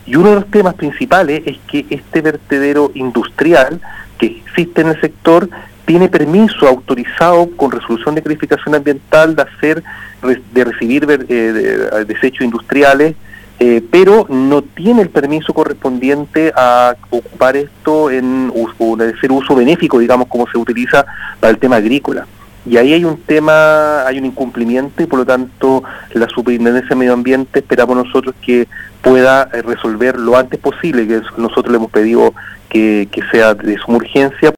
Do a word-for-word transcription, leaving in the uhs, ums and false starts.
Y uno de los temas principales es que este vertedero industrial que existe en el sector tiene permiso autorizado con resolución de calificación ambiental de hacer, de recibir eh, de, desechos industriales, eh, pero no tiene el permiso correspondiente a ocupar esto en uso, de ser uso benéfico, digamos, como se utiliza para el tema agrícola. Y ahí hay un tema, hay un incumplimiento y por lo tanto la Superintendencia de Medio Ambiente esperamos nosotros que pueda resolver lo antes posible, que nosotros le hemos pedido que, que sea de suma urgencia.